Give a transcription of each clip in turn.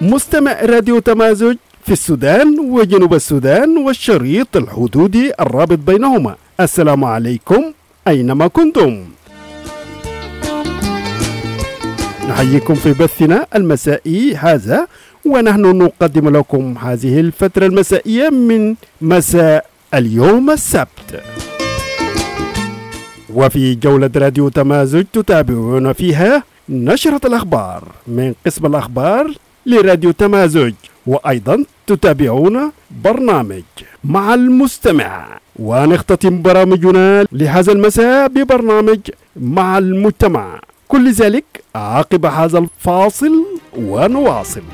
مستمع راديو تمازج في السودان وجنوب السودان والشريط الحدودي الرابط بينهما. السلام عليكم أينما كنتم، نحييكم في بثنا المسائي هذا، ونحن نقدم لكم هذه الفترة المسائية من مساء اليوم السبت. وفي جولة راديو تمازج تتابعون فيها نشرة الأخبار من قسم الأخبار لراديو تمازج، وأيضا تتابعون برنامج مع المستمع، ونختتم برامجنا لهذا المساء ببرنامج مع المجتمع. كل ذلك عقب هذا الفاصل ونواصل.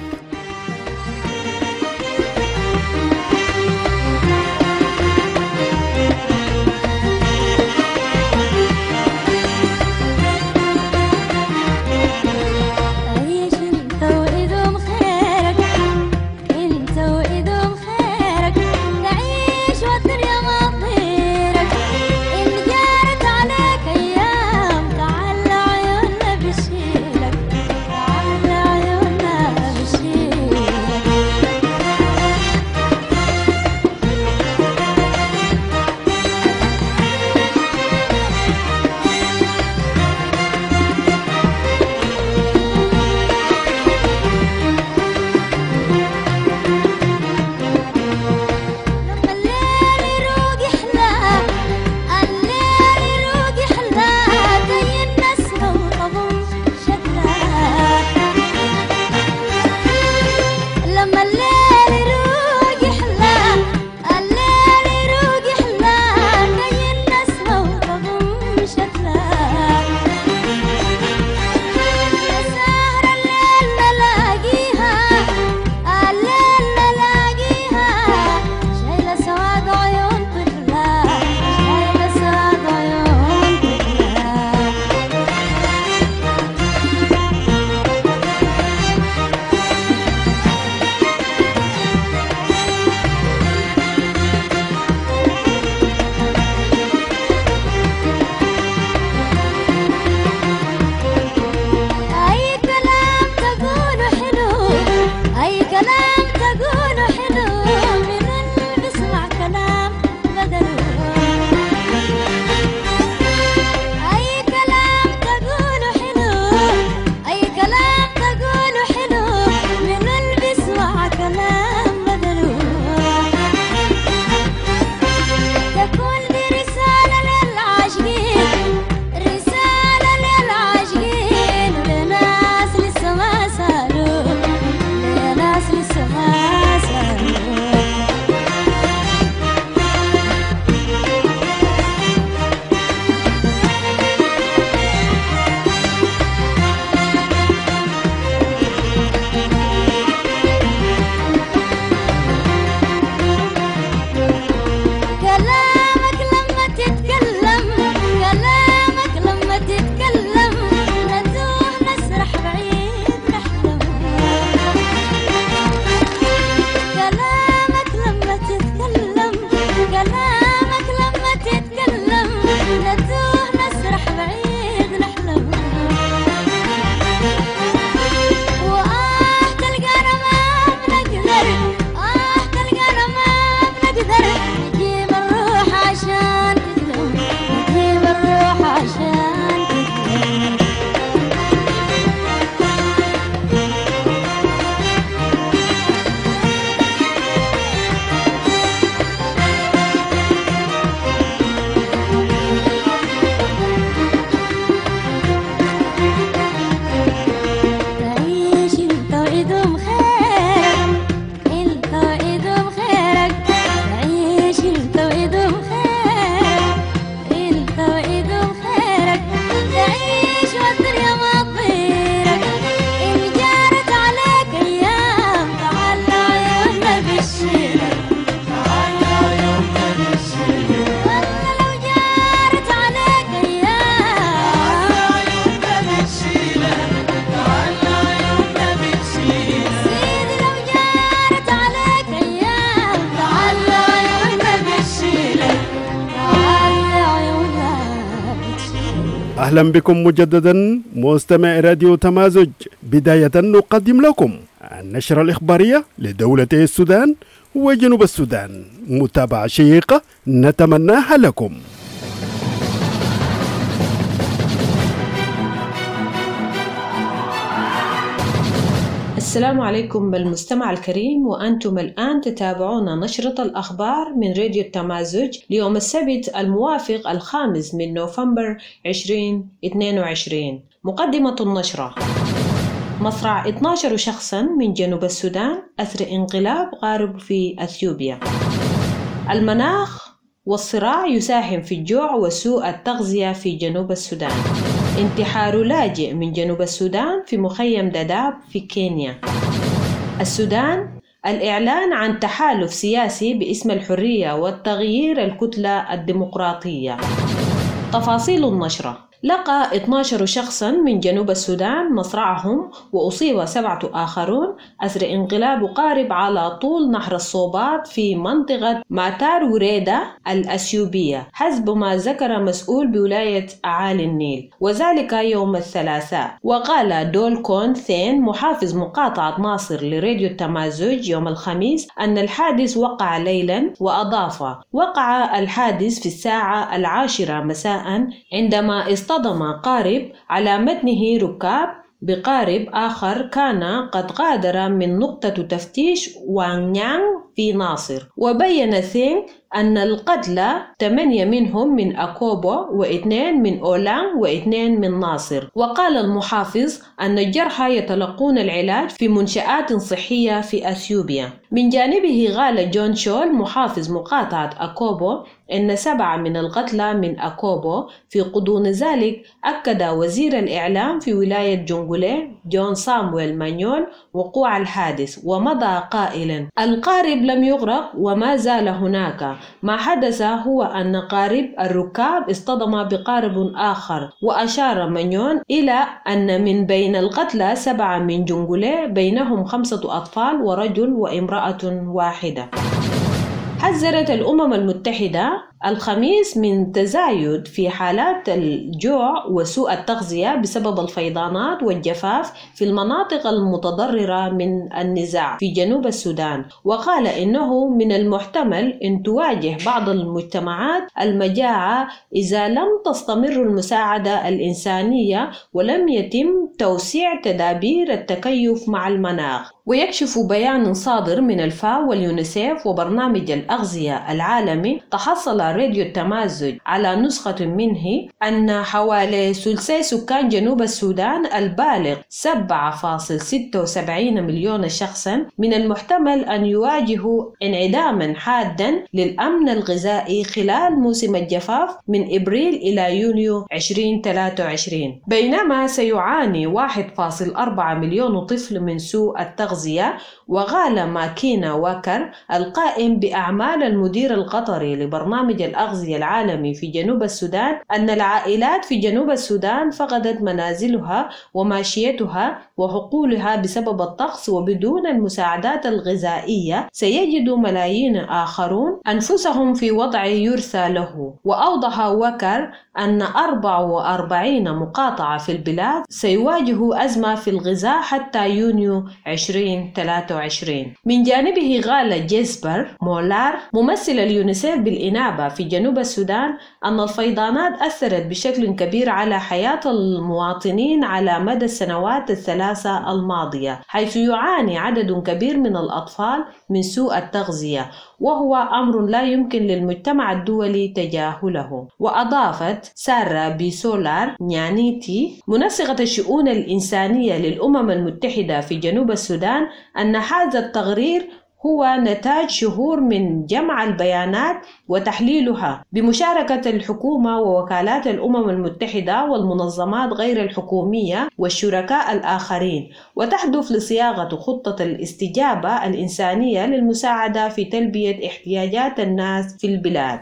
أهلا بكم مجددا مستمع راديو تمازج. بداية نقدم لكم النشرة الإخبارية لدولتي السودان وجنوب السودان، متابعة شيقة نتمناها لكم. السلام عليكم بالمستمع الكريم، وأنتم الآن تتابعون نشرة الأخبار من راديو التمازج ليوم السبت الموافق 5 نوفمبر 2022. مقدمة النشرة: مصرع 12 شخصاً من جنوب السودان أثر انقلاب قارب في أثيوبيا. المناخ والصراع يساهم في الجوع وسوء التغذية في جنوب السودان. انتحار لاجئ من جنوب السودان في مخيم داداب في كينيا. السودان: الإعلان عن تحالف سياسي باسم الحرية والتغيير الكتلة الديمقراطية. تفاصيل النشرة: لقى 12 شخصاً من جنوب السودان مصرعهم، وأصيب 7 آخرون أثر انقلاب قارب على طول نهر الصوبات في منطقة ماتار وريدة الأثيوبية، حسب ما ذكر مسؤول بولاية أعالي النيل، وذلك يوم الثلاثاء. وقال دول كون ثين محافظ مقاطعة ناصر لراديو التمازج يوم الخميس أن الحادث وقع ليلاً، وأضاف: وقع الحادث في الساعة 10 مساء عندما اصطدم قارب على متنه ركاب بقارب آخر كان قد غادر من نقطة تفتيش وانيانغ في ناصر. وبين ثينغ أن القتلى 8 منهم من أكوبو و2 من أولانغ و2 من ناصر. وقال المحافظ أن الجرحى يتلقون العلاج في منشآت صحية في أثيوبيا. من جانبه قال جون شول محافظ مقاطعة أكوبو أن 7 من القتلى من أكوبو. في غضون ذلك أكد وزير الإعلام في ولاية جونغولي جون سامويل مانيول وقوع الحادث، ومضى قائلا: القارب لم يغرق وما زال هناك. ما حدث هو أن قارب الركاب اصطدم بقارب آخر. وأشار مانيون إلى أن من بين القتلى 7 من جونغولي، بينهم 5 أطفال ورجل وامرأة واحدة. حذرت الأمم المتحدة الخميس من تزايد في حالات الجوع وسوء التغذية بسبب الفيضانات والجفاف في المناطق المتضررة من النزاع في جنوب السودان. وقال إنه من المحتمل أن تواجه بعض المجتمعات المجاعة إذا لم تستمر المساعدة الإنسانية ولم يتم توسيع تدابير التكيف مع المناخ. ويكشف بيان صادر من الفاو واليونيسيف وبرنامج الأغذية العالمي تحصل راديو التمازج على نسخة منه أن حوالي ثلثي سكان جنوب السودان البالغ 7.76 مليون شخصا من المحتمل أن يواجهوا انعداما حادا للأمن الغذائي خلال موسم الجفاف من إبريل إلى يونيو 2023، بينما سيعاني 1.4 مليون طفل من سوء التغذية. وقال ماكينا واكر القائم بأعمال المدير القطري لبرنامج الأغذية العالمي في جنوب السودان أن العائلات في جنوب السودان فقدت منازلها وماشيتها وحقولها بسبب الطقس، وبدون المساعدات الغذائية سيجد ملايين آخرون أنفسهم في وضع يرثى له. وأوضح واكر أن 44 مقاطعة في البلاد سيواجهوا أزمة في الغذاء حتى يونيو 2023. من جانبه قال جيسبر مولار ممثل اليونيسيف بالإنابة في جنوب السودان أن الفيضانات أثرت بشكل كبير على حياة المواطنين على مدى السنوات الثلاثة الماضية، حيث يعاني عدد كبير من الأطفال من سوء التغذية، وهو أمر لا يمكن للمجتمع الدولي تجاهله. وأضافت سارة بيسولار نيانيتي منسقة الشؤون الإنسانية للأمم المتحدة في جنوب السودان أن هذا التقرير هو نتاج شهور من جمع البيانات وتحليلها بمشاركة الحكومة ووكالات الأمم المتحدة والمنظمات غير الحكومية والشركاء الآخرين، وتهدف لصياغة خطة الاستجابة الإنسانية للمساعدة في تلبية احتياجات الناس في البلاد.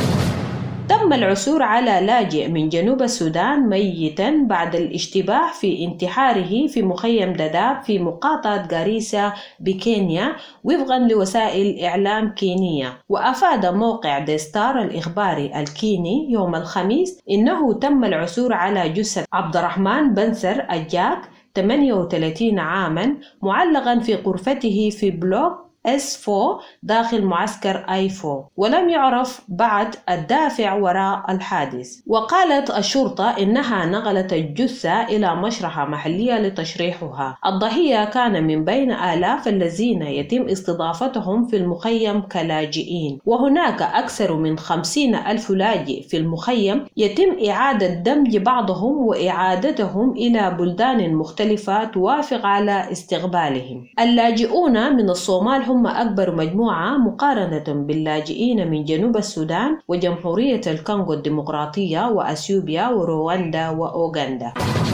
تم العثور على لاجئ من جنوب السودان ميتاً بعد الاشتباه في انتحاره في مخيم داداب في مقاطعة غاريسا بكينيا وفقاً لوسائل إعلام كينية. وأفاد موقع ديستار الإخباري الكيني يوم الخميس إنه تم العثور على جثة عبد الرحمن بنسر الجاك 38 عاما معلقا في غرفته في بلوك S4 داخل معسكر I4، ولم يعرف بعد الدافع وراء الحادث. وقالت الشرطة إنها نقلت الجثة إلى مشرحة محلية لتشريحها. الضحية كان من بين آلاف الذين يتم استضافتهم في المخيم كلاجئين، وهناك أكثر من 50,000 لاجئ في المخيم يتم إعادة دمج بعضهم وإعادتهم إلى بلدان مختلفة توافق على استقبالهم. اللاجئون من الصومال هم أكبر مجموعة مقارنة باللاجئين من جنوب السودان وجمهورية الكونغو الديمقراطية وأثيوبيا ورواندا وأوغندا.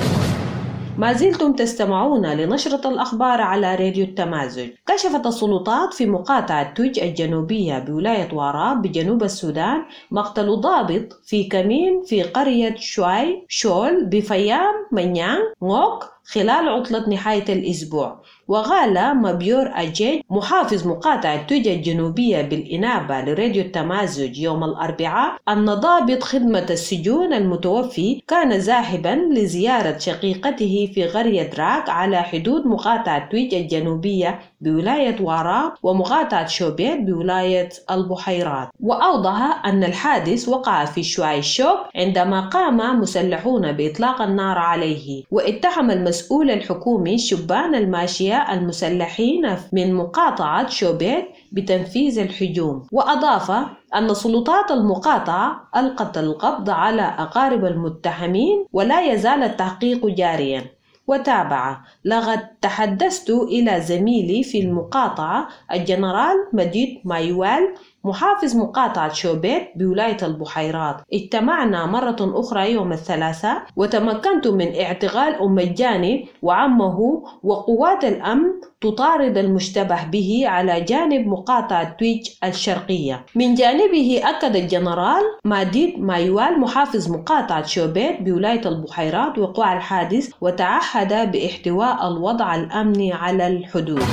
ما زلتم تستمعون لنشرة الأخبار على راديو التمازج. كشفت السلطات في مقاطعة توج الجنوبية بولاية واراب بجنوب السودان مقتل ضابط في كمين في قرية شواي شول بفيام منيان موك خلال عطلة نهاية الأسبوع. وقال مبيور أجيج محافظ مقاطعة توج الجنوبية بالإنابة لراديو التمازج يوم الأربعاء أن ضابط خدمة السجون المتوفي كان ذاهبا لزيارة شقيقته في قرية راك على حدود مقاطعة توج الجنوبية بولاية واراب ومقاطعة شوبيت بولاية البحيرات. وأوضح أن الحادث وقع في شواي شوك عندما قام مسلحون بإطلاق النار عليه، واتهم المسؤول الحكومي شبان الماشية المسلحين من مقاطعة شوبيت بتنفيذ الهجوم. وأضاف أن سلطات المقاطعة ألقت القبض على أقارب المتهمين ولا يزال التحقيق جاريا. وتابع: لقد تحدثت إلى زميلي في المقاطعة الجنرال مجيد مايوال محافظ مقاطعة شوبيت بولاية البحيرات. اجتمعنا مرة أخرى يوم الثلاثاء وتمكنت من اعتقال أم الجاني وعمه، وقوات الأمن تطارد المشتبه به على جانب مقاطعة تويج الشرقية. من جانبه أكد الجنرال مجيد مايوال محافظ مقاطعة شوبيت بولاية البحيرات وقوع الحادث وتعهد باحتواء الوضع الأمني على الحدود.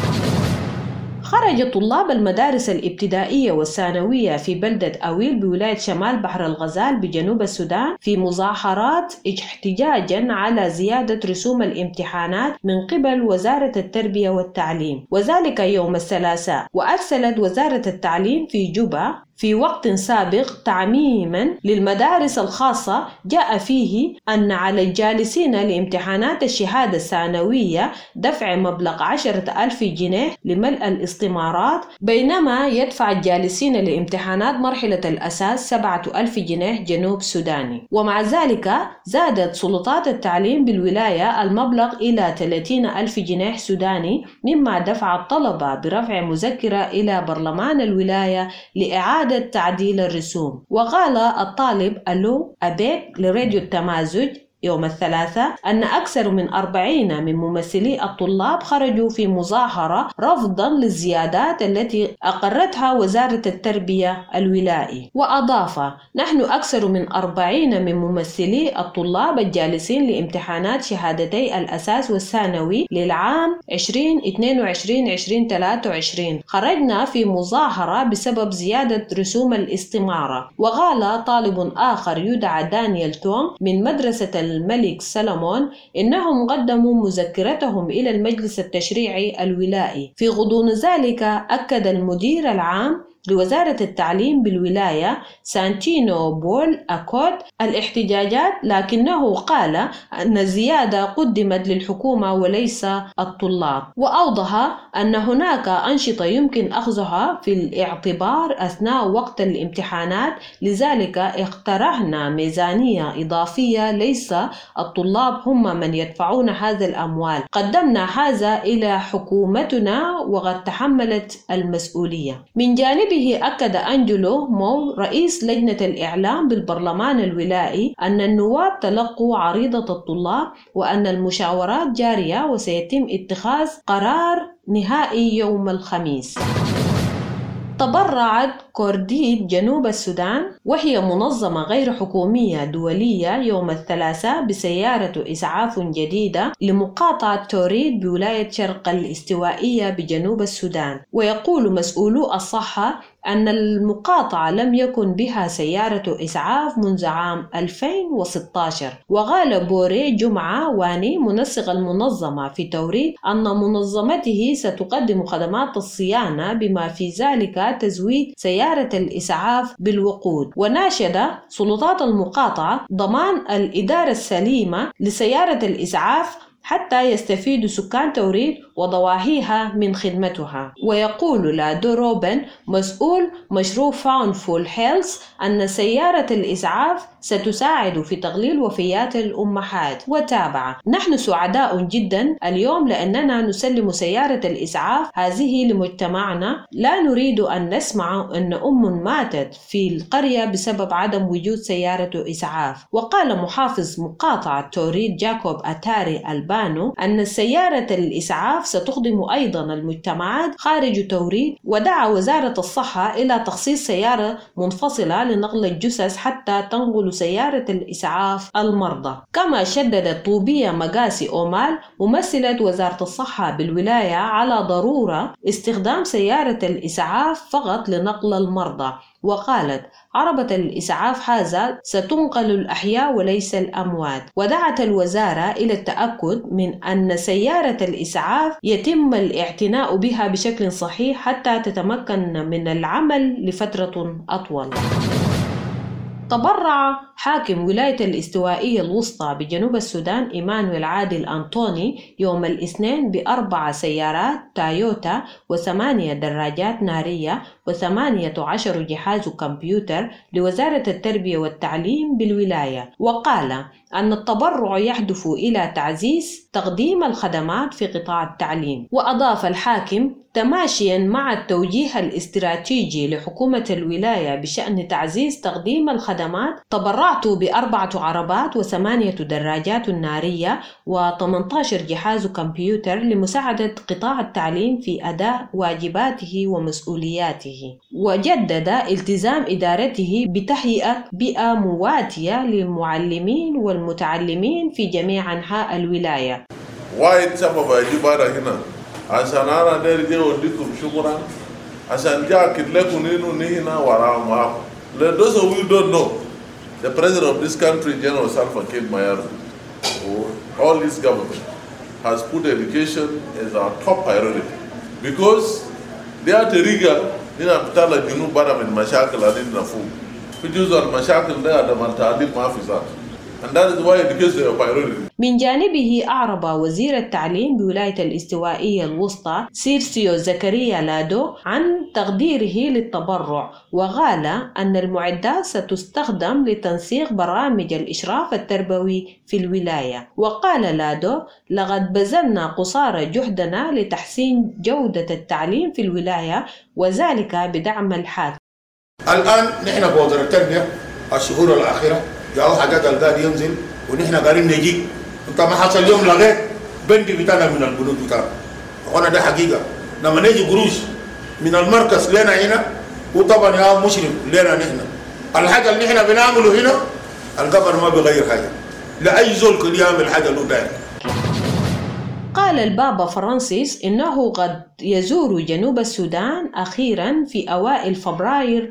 خرج طلاب المدارس الابتدائية والثانوية في بلدة أويل بولاية شمال بحر الغزال بجنوب السودان في مظاهرات احتجاجا على زيادة رسوم الامتحانات من قبل وزارة التربية والتعليم، وذلك يوم الثلاثاء. وأرسلت وزارة التعليم في جوبا في وقت سابق تعميما للمدارس الخاصة جاء فيه أن على الجالسين لامتحانات الشهادة الثانوية دفع مبلغ 10,000 جنيه لملء الاستمارات، بينما يدفع الجالسين لامتحانات مرحلة الأساس 7,000 جنيه جنوب سوداني. ومع ذلك زادت سلطات التعليم بالولاية المبلغ إلى 30,000 جنيه سوداني، مما دفع الطلبة برفع مذكرة إلى برلمان الولاية لإعادة تعديل الرسوم. وقال الطالب ألو أبيك لراديو التمازج يوم الثلاثاء أن أكثر من 40 من ممثلي الطلاب خرجوا في مظاهرة رفضا للزيادات التي أقرتها وزارة التربية الولائي. وأضاف: نحن أكثر من 40 من ممثلي الطلاب الجالسين لامتحانات شهادتي الأساس والثانوي للعام 2022-2023 خرجنا في مظاهرة بسبب زيادة رسوم الاستمارة. وقال طالب آخر يدعى دانيال تونغ من مدرسة الملك سلمون إنهم قدموا مذكرتهم إلى المجلس التشريعي الولائي. في غضون ذلك أكد المدير العام لوزارة التعليم بالولاية سانتينو بول أكود الاحتجاجات، لكنه قال أن الزيادة قدمت للحكومة وليس الطلاب. وأوضح أن هناك أنشطة يمكن أخذها في الاعتبار أثناء وقت الامتحانات، لذلك اقترحنا ميزانية إضافية ليس الطلاب هم من يدفعون هذا الأموال. قدمنا هذا إلى حكومتنا وقد تحملت المسؤولية. من جانبه أكد أنجلو مو رئيس لجنة الإعلام بالبرلمان الولائي أن النواب تلقوا عريضة الطلاب وأن المشاورات جارية وسيتم اتخاذ قرار نهائي يوم الخميس. تبرعت كورديد جنوب السودان وهي منظمة غير حكومية دولية يوم الثلاثاء بسيارة إسعاف جديدة لمقاطعة توريد بولاية شرق الاستوائية بجنوب السودان. ويقول مسؤولو الصحة أن المقاطعة لم يكن بها سيارة إسعاف منذ عام 2016. وقال بوري جمعة واني منسق المنظمة في توريد أن منظمته ستقدم خدمات الصيانة بما في ذلك تزويد سيارة الإسعاف بالوقود. وناشد سلطات المقاطعة ضمان الإدارة السليمة لسيارة الإسعاف حتى يستفيد سكان توريد وضواحيها من خدمتها. ويقول لادو روبن مسؤول مشروع فاونفول هيلث أن سيارة الإسعاف ستساعد في تقليل وفيات الأمهات. وتابع: نحن سعداء جدا اليوم لأننا نسلم سيارة الإسعاف هذه لمجتمعنا. لا نريد أن نسمع أن ماتت في القرية بسبب عدم وجود سيارة إسعاف. وقال محافظ مقاطعة توريد جاكوب أتاري البانو أن سيارة الإسعاف ستخدم أيضا المجتمعات خارج توريد، ودعا وزارة الصحة إلى تخصيص سيارة منفصلة لنقل الجثث حتى تنقل سيارة الإسعاف المرضى. كما شددت طوبية مقاسي أومال ممثلة وزارة الصحة بالولاية على ضرورة استخدام سيارة الإسعاف فقط لنقل المرضى، وقالت: عربة الإسعاف هذا ستنقل الأحياء وليس الأموات. ودعت الوزارة إلى التأكد من أن سيارة الإسعاف يتم الاعتناء بها بشكل صحيح حتى تتمكن من العمل لفترة أطول. تبرع حاكم ولاية الاستوائية الوسطى بجنوب السودان إيمانويل عادل أنطوني يوم الاثنين ب4 سيارات تويوتا و8 دراجات نارية و18 جهاز كمبيوتر لوزارة التربية والتعليم بالولاية. وقال أن التبرع يهدف إلى تعزيز تقديم الخدمات في قطاع التعليم. وأضاف الحاكم: تماشيا مع التوجيه الاستراتيجي لحكومة الولاية بشأن تعزيز تقديم الخدمات، تبرعت ب4 عربات و8 دراجات نارية و18 جهاز كمبيوتر لمساعدة قطاع التعليم في أداء واجباته ومسؤولياته. وجدد التزام إدارته بتهيئة بيئة مواتية للمعلمين والمتعلمين في جميع أنحاء الولاية. وايد سبب واجبات هنا عشان أنا نرجع وديكم شكرا عشان جاك لكم هنا وراء معكم. Let those of you who don't know, the president of this country, General Salva Kiir Mayardit, all this government has put education as our top priority because they are the هنا بتاع الجنوب برا من مشاكل هذين نفوق في جزء المشاكل ده ده من تعليم ما في ذات. And that is why education is a priority. من جانبه أعرب وزير التعليم بولاية الاستوائية الوسطى سيرسيو زكريا لادو عن تقديره للتبرع، وقال أن المعدات ستستخدم لتنسيق برامج الإشراف التربوي في الولاية. وقال لادو: لقد بذلنا قصارى جهدنا لتحسين جودة التعليم في الولاية وذلك بدعم الحاكم. الآن نحن في وزارة التربية الشهور الأخيرة جاءوا حاجات القاعد ينزل ونحن قاعدين نجي. انت ما حصل اليوم لغيت بندي بتاعنا من البنوك بتاعنا. وانا ده حقيقة لما نيجي قروش من المركز لنا هنا وطبعا يا مشرف لنا نحن الحاجة اللي نحن بنعمله هنا القبر ما بيغير حاجة لأي زول كل يعمل حاجة له داير. قال البابا فرانسيس إنه قد يزور جنوب السودان أخيراً في أوائل فبراير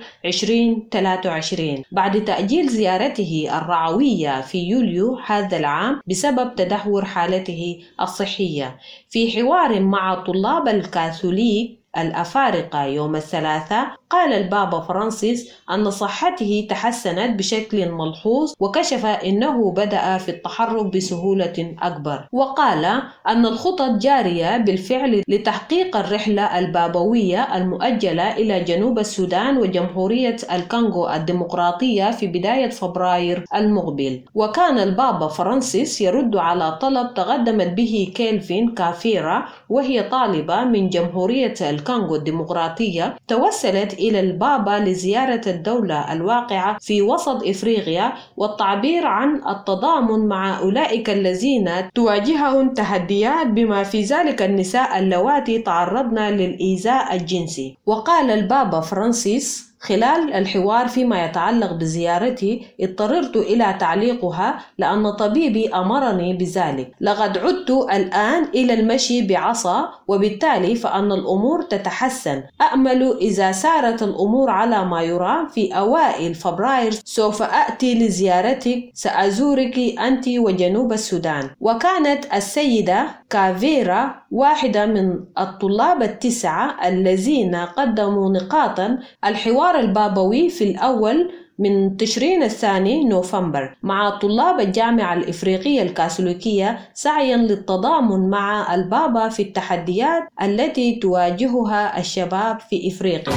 2023 بعد تأجيل زيارته الرعوية في يوليو هذا العام بسبب تدهور حالته الصحية. في حوار مع طلاب الكاثوليك الأفارقة يوم الثلاثاء، قال البابا فرانسيس أن صحته تحسنت بشكل ملحوظ وكشف أنه بدأ في التحرك بسهولة أكبر. وقال أن الخطط جارية بالفعل لتحقيق الرحلة البابوية المؤجلة إلى جنوب السودان وجمهورية الكونغو الديمقراطية في بداية فبراير المقبل. وكان البابا فرانسيس يرد على طلب تقدمت به كيلفين كافيرا وهي طالبة من جمهورية الكونغو الديمقراطية، توسلت إلى البابا لزيارة الدولة الواقعة في وسط إفريقيا والتعبير عن التضامن مع أولئك الذين تواجههم تحديات بما في ذلك النساء اللواتي تعرضن للإيذاء الجنسي. وقال البابا فرانسيس خلال الحوار فيما يتعلق بزيارتي اضطررت إلى تعليقها لأن طبيبي أمرني بذلك. لقد عدت الآن إلى المشي بعصا، وبالتالي فأن الأمور تتحسن. أأمل إذا سارت الأمور على ما يرام في أوائل فبراير سوف أأتي لزيارتك، سأزورك أنت وجنوب السودان. وكانت السيدة كافيرا واحدة من الطلاب 9 الذين قدموا نقاطا الحوار البابوي في الأول من تشرين الثاني نوفمبر مع طلاب الجامعة الإفريقية الكاثوليكية سعيا للتضامن مع البابا في التحديات التي تواجهها الشباب في إفريقيا.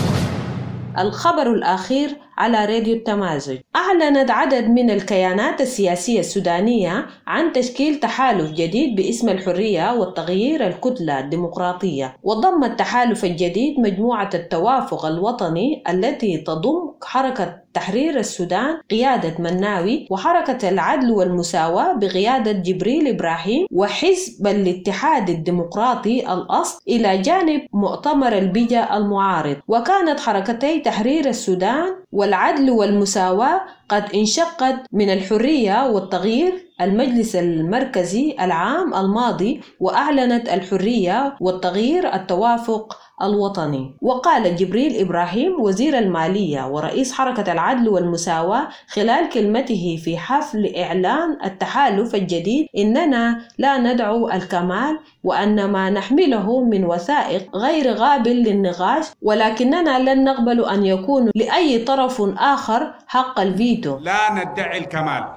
الخبر الأخير على راديو التمازج. أعلنت عدد من الكيانات السياسية السودانية عن تشكيل تحالف جديد باسم الحرية والتغيير الكتلة الديمقراطية، وضم التحالف الجديد مجموعة التوافق الوطني التي تضم حركة تحرير السودان قيادة مناوي، وحركة العدل والمساواة بقيادة جبريل إبراهيم، وحزب الاتحاد الديمقراطي الأصل، إلى جانب مؤتمر البيجا المعارض. وكانت حركتي تحرير السودان والعدل والمساواة قد انشقت من الحرية والتغيير المجلس المركزي العام الماضي، وأعلنت الحرية والتغيير التوافق الوطني. وقال جبريل إبراهيم وزير المالية ورئيس حركة العدل والمساواة خلال كلمته في حفل إعلان التحالف الجديد: إننا لا ندعو الكمال، وأن ما نحمله من وثائق غير قابل للنقاش، ولكننا لن نقبل أن يكون لأي طرف آخر حق الفيتو. لا ندعي الكمال،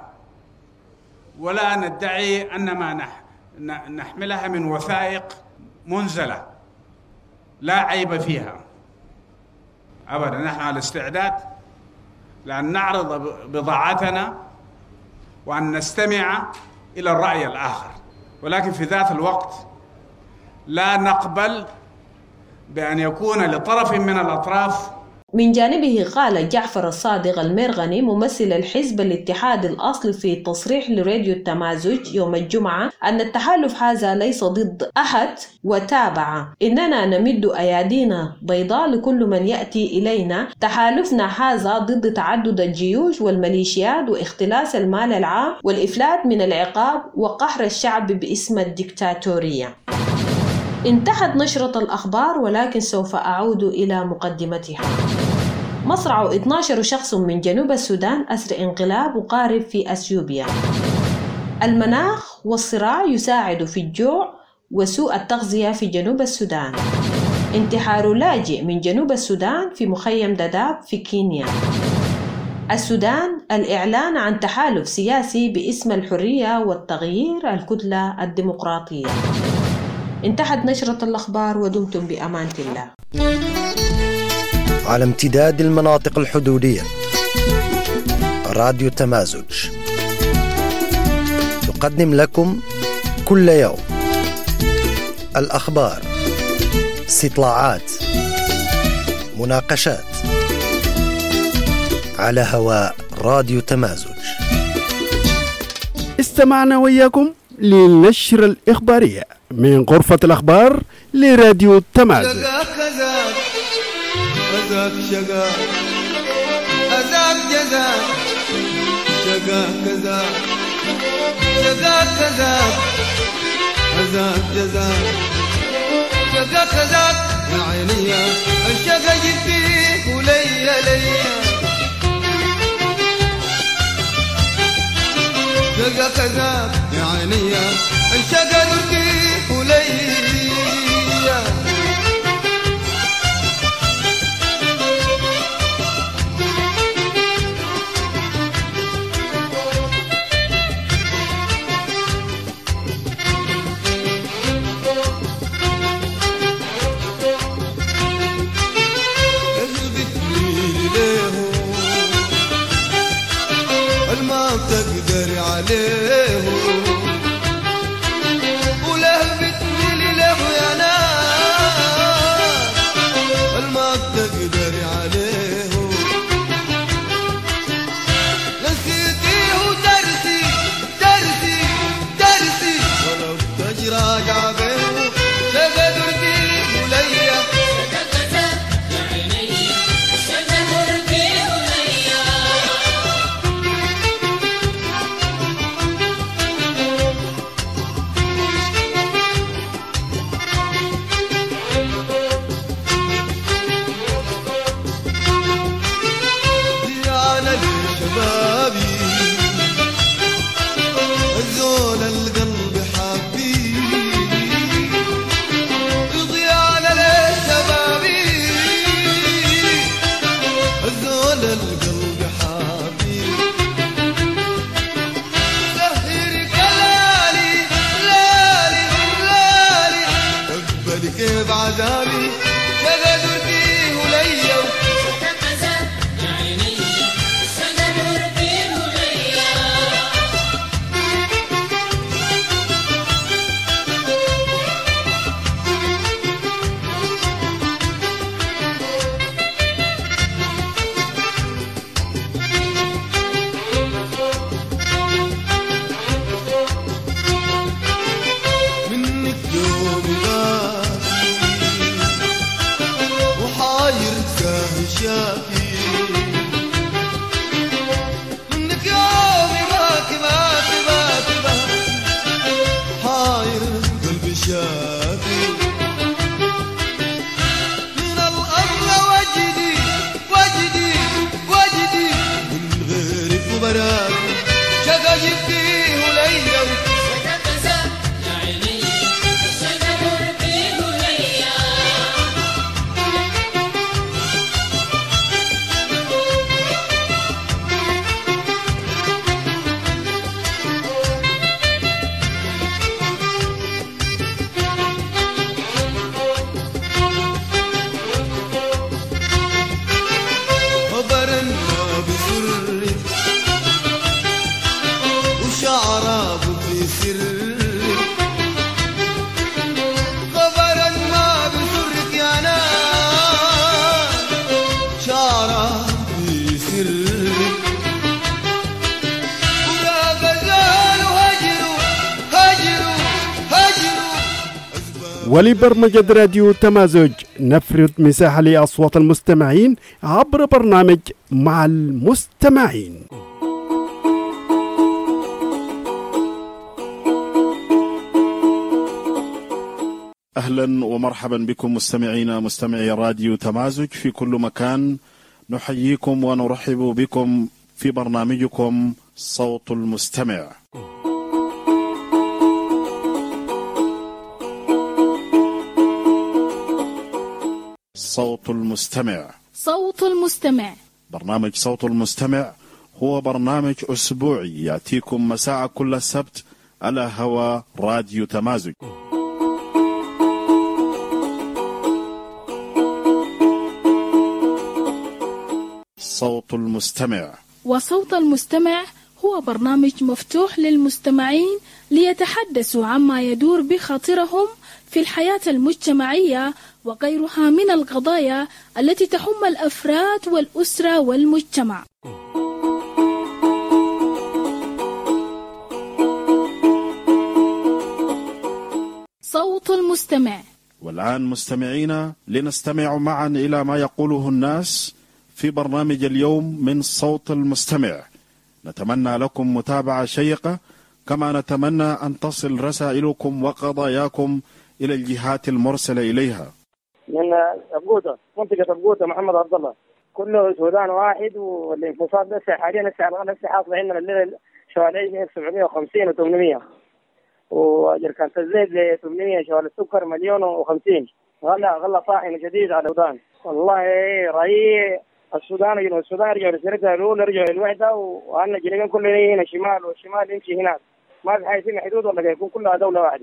ولا ندعي أن ما نحملها من وثائق منزلة لا عيب فيها أبدا. نحن على استعداد لأن نعرض بضاعتنا وأن نستمع إلى الرأي الآخر، ولكن في ذات الوقت لا نقبل بأن يكون لطرف من الأطراف. من جانبه قال جعفر الصادق المرغني ممثل الحزب الاتحاد الأصل في تصريح لراديو التمازج يوم الجمعة أن التحالف هذا ليس ضد أحد، وتابع: إننا نمد أيادينا بيضاء لكل من يأتي إلينا. تحالفنا هذا ضد تعدد الجيوش والميليشيات واختلاس المال العام والإفلات من العقاب وقهر الشعب باسم الدكتاتورية. انتهت نشرة الأخبار، ولكن سوف أعود إلى مقدمتها. مصرع 12 شخص من جنوب السودان أثر انقلاب قارب في أثيوبيا. المناخ والصراع يساعد في الجوع وسوء التغذية في جنوب السودان. انتحار لاجئ من جنوب السودان في مخيم داداب في كينيا. السودان الإعلان عن تحالف سياسي باسم الحرية والتغيير الكتلة الديمقراطية. انتهت نشرة الأخبار، ودمتم بأمانة الله. على امتداد المناطق الحدودية، راديو تمازج يقدم لكم كل يوم الأخبار، استطلاعات، مناقشات على هواء راديو تمازج. استمعنا وياكم للنشرة الإخبارية من غرفة الأخبار لراديو تمازج. أذاك شقاق أذاك جزاك شقاق كذاك شقاق كذاك أذاك جزاك شقاق كذاك يا عيني الشقا جديك وليا ليا شقاق كذاك يا عيني الشقا جديك وليا. تقدر عليه وله بتميلي له يا ناس الما تقدر عليه نسيتيه درسي درسي درسي ولو تجرى جعبه تقدر فيه وليا شافي من الأرض وجدي وجدي وجدي من غير خبرات شقا جبتيه ليا ولبرمجة راديو تمازج نفرد مساحة لأصوات المستمعين عبر برنامج مع المستمعين. أهلا ومرحبا بكم مستمعي راديو تمازج في كل مكان. نحييكم ونرحب بكم في برنامجكم صوت المستمع. صوت المستمع. صوت المستمع. برنامج صوت المستمع هو برنامج أسبوعي يأتيكم مساء كل السبت على هوا راديو تمازج. صوت المستمع. وصوت المستمع هو برنامج مفتوح للمستمعين ليتحدثوا عما يدور بخاطرهم في الحياة المجتمعية وغيرها من القضايا التي تهم الأفراد والأسرة والمجتمع. صوت المستمع. والآن مستمعينا لنستمع معا إلى ما يقوله الناس في برنامج اليوم من صوت المستمع. نتمنى لكم متابعة شيقة، كما نتمنى أن تصل رسائلكم وقضاياكم إلى الجهات المرسلة إليها. من أبقوطة، منطقة أبقوطة، محمد عبد الله. كله سودان واحد، والانفصال لسه حاليا لسه حاصل عندنا الليلة شوالي 750 و800، وجركان الزيت ل 800، شوال السكر 1,050,000. غلا طاحن جديد على السودان. والله رأي السودان يجوا السودان يرجعوا لسيرتها الأولى، يرجعوا للوحدة، وأنا جنوبين كلنا هنا شمال، والشمال يمشي هناك. ما في حاجة حدود ولا يكون كلها دولة واحدة.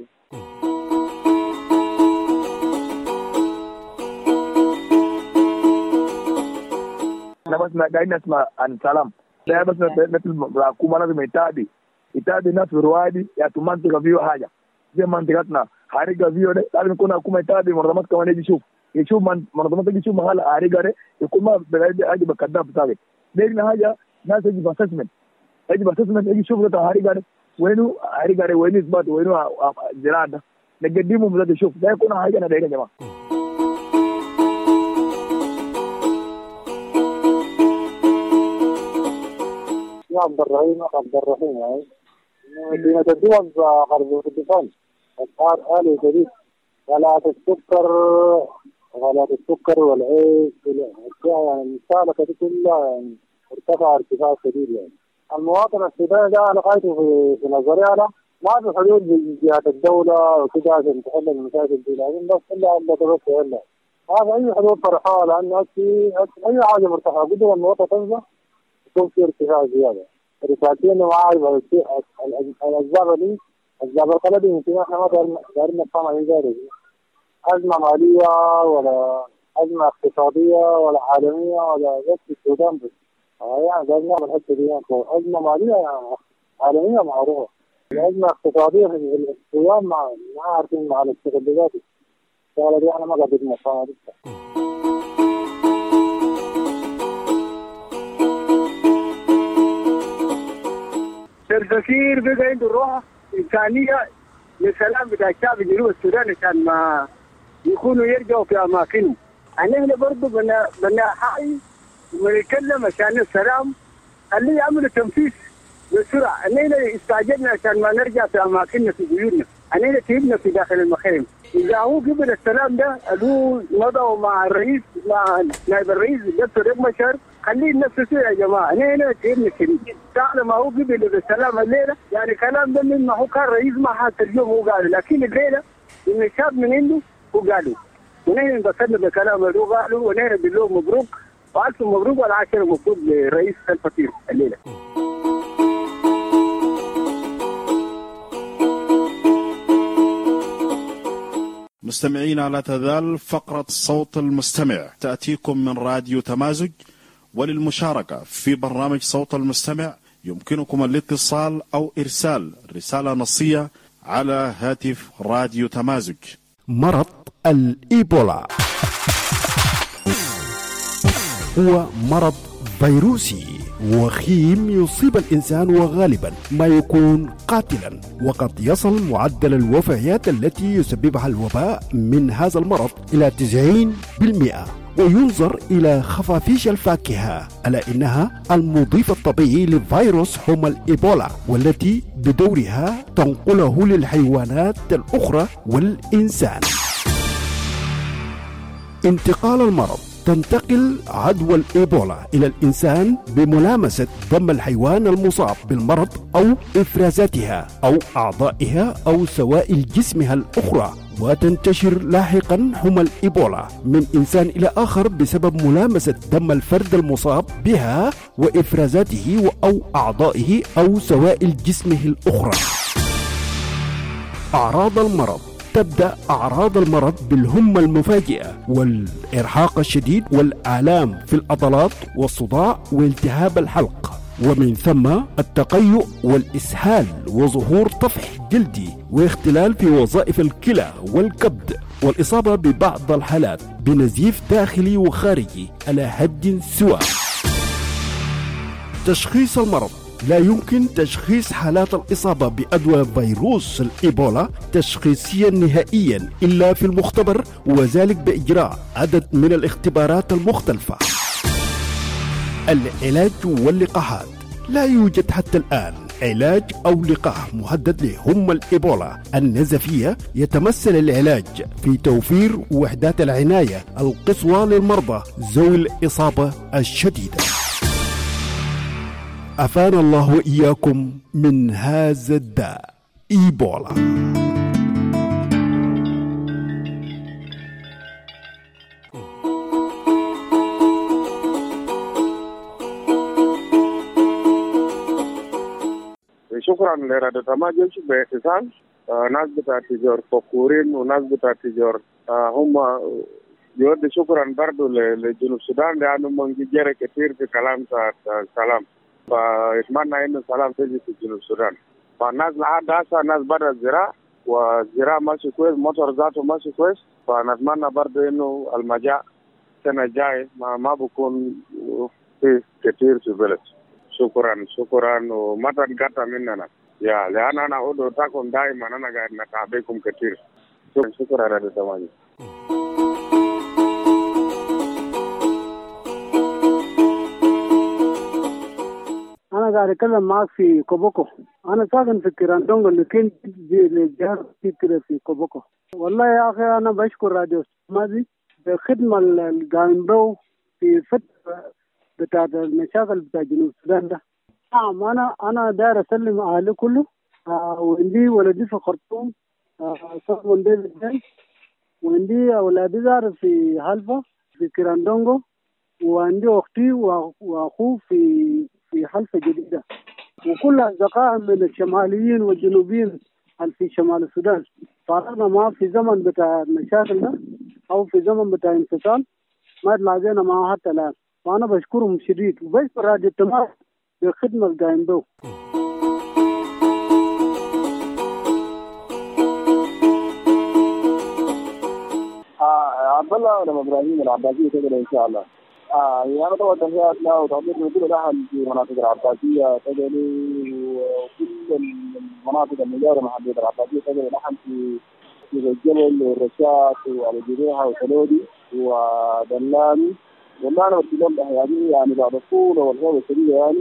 أنا بس قاعدين نسمع عن السلام. لا بس مثل الحكومة لازم يتابع الناس في روادي يا منطقة فيه حاجة زي منطقتنا حريقة فيه ده، لازم يكون الحكومة يتابع منظمات كمان يجي يشوف منظمات يجي يشوف محل حريقة ده، يكون ما بيجي بكذاب بتاعي. لكن حاجة ناس يجي بأسسمنت يجي يشوف ده حريقة ده وينه حريقة ده، وينه إثبات، وينه زراعة ده، نقدمه مزاد يشوف ده، يكون حاجة أنا ده يا جماعة. عبد الرحيم يعني مدينة الدول غرب كردستان. أسعار آلي جديد، غلاء السكر والعيش والأشياء يعني المسالكة دي كلها يعني ارتفاع شديد. يعني المواطن السوداني ده أنا قايته في نظري أنا ما في حلول بجهات الدولة وكذا عشان تحل المشاكل دي، لكن بس إلا أن تبقى إلا هذا أي حلول طرحها، لأنه أي حاجة مرتفعة قدر المواطن تنزل يكون في ارتفاع زيادة. رسالتين ما أعرف الأسباب دي، أسباب القلق يمكن إحنا ما دارين نفهم عن ذلك. أزمة مالية ولا أزمة اقتصادية ولا عالمية ولا بس في السودان بس. يعني دارين نعمل الحتة دي. أزمة مالية يعني عالمية معروفة. الأزمة اقتصادية في السودان ما عارفين مع الاستغلالات. الشغلة دي أنا ما قدرت نفهمها لسه. الفقير بقى عنده روح إنسانية للسلام بتاع الشعب جنوب السودان عشان ما يكونوا يرجعوا في أماكنهم. احنا برضه بنا حي ونتكلم عشان السلام اللي يعملوا تنفيذ بسرعة. أننا استعجلنا عشان ما نرجع في أماكننا في بيوتنا، أننا تعبنا في داخل المخيم. إذا هو قبل السلام ده هو مضوا مع الرئيس مع نائب الرئيس دكتور ريك مشار، خليه نفسه يا جماعة، أننا تعبنا شديد. تعلم هو قبل السلام الليلة يعني كلام ده من ما هو كان رئيس ما حتى اليوم هو قال، لكن الليلة إن شاب من عنده هو قالوا، ونحن انبسطنا بكلام اللي قالوا، ونحن بنقول مبروك وألف مبروك والعاشر مبروك لرئيس الفطير الليلة. مستمعينا لا تزال فقرة صوت المستمع تأتيكم من راديو تمازج، وللمشاركة في برنامج صوت المستمع يمكنكم الاتصال أو إرسال رسالة نصية على هاتف راديو تمازج. مرض الإيبولا هو مرض فيروسي وخيم يصيب الإنسان، وغالبا ما يكون قاتلا، وقد يصل معدل الوفيات التي يسببها الوباء من هذا المرض إلى 90%. وينظر إلى خفافيش الفاكهة ألا إنها المضيف الطبيعي لفيروس حمى الإيبولا، والتي بدورها تنقله للحيوانات الأخرى والإنسان. انتقال المرض: تنتقل عدوى الإيبولا إلى الإنسان بملامسة دم الحيوان المصاب بالمرض أو إفرازاتها أو أعضائها أو سوائل جسمها الأخرى، وتنتشر لاحقا حمى الإيبولا من إنسان إلى آخر بسبب ملامسة دم الفرد المصاب بها وإفرازاته أو أعضائه أو سوائل جسمه الأخرى. أعراض المرض: تبدأ أعراض المرض بالهمة المفاجئة والإرهاق الشديد والآلام في العضلات والصداع والتهاب الحلق، ومن ثم التقيؤ والإسهال وظهور طفح جلدي واختلال في وظائف الكلى والكبد، والإصابة ببعض الحالات بنزيف داخلي وخارجي على حد سواء. تشخيص المرض: لا يمكن تشخيص حالات الإصابة بأدوى فيروس الإيبولا تشخيصيا نهائيا إلا في المختبر، وذلك بإجراء عدد من الاختبارات المختلفة. العلاج واللقاحات: لا يوجد حتى الآن علاج أو لقاح محدد لحمى الإيبولا النزفية. يتمثل العلاج في توفير وحدات العناية القصوى للمرضى ذوي الإصابة الشديدة. أفانا الله وإياكم من هذا الداء إيبولا. شكرا لراديو تمازج باتصال ناس بتاع تجار فكورين وناس بتاع تجار هم يود شكرا برضو لجنوب السودان لأنه من جرى كثير في كلام سلام، فاتمنى انه السلام تجي في جنوب السودان. فالناس لحد هسه الناس بدأ الزراعة والزراعة ماشي كويس، مطر ذاته ماشي كويس، فنتمنى برضو انه المجاعة السنة الجاي ما بكون في كثير في البلد. شكرا وما تنقطع مننا يا لأن أنا أدعوكم دائما، أنا قاعد نتابعكم كثير. شكرا راديو تمازج. أنا قاعد أتكلم معك في كوبوكو. أنا ساكن في كيراندونغو لكن جار كده في كوبوكو. والله يا أخي أنا بشكر راديو تمازج بالخدمة اللي قايم به في فترة بتاع المشاكل بتاع جنوب السودان ده. نعم أنا داير أسلم أهلي كله، وعندي ولدي في خرطوم صاحب ديفيد، وعندي أولادي دار في حلفة في كيراندونغو، وعندي أختي وأخوه في حلفة جديدة، وكل أصدقاء من الشماليين والجنوبيين في شمال السودان. فأنا ما في زمن بتاع المشاكل ده أو في زمن بتاع انفصال ما تلاقينا معه حتى الآن، وأنا بشكرهم شديد وبشكر راديو تمازج بالخدمة اللي قايم به. عبد الله ولا ابراهيم العباسيه كده ان شاء الله. يعني طبعا تحياتنا وتقدير لكل الاهل في مناطق العباسيه تجلي، وكل المناطق المجاوره مع حدود العباسيه تجلي، نحن في الجبل والرشاد والجريحه وتلودي ودلامي والله والسلام يعني بعد الطول والغابه الشديده يعني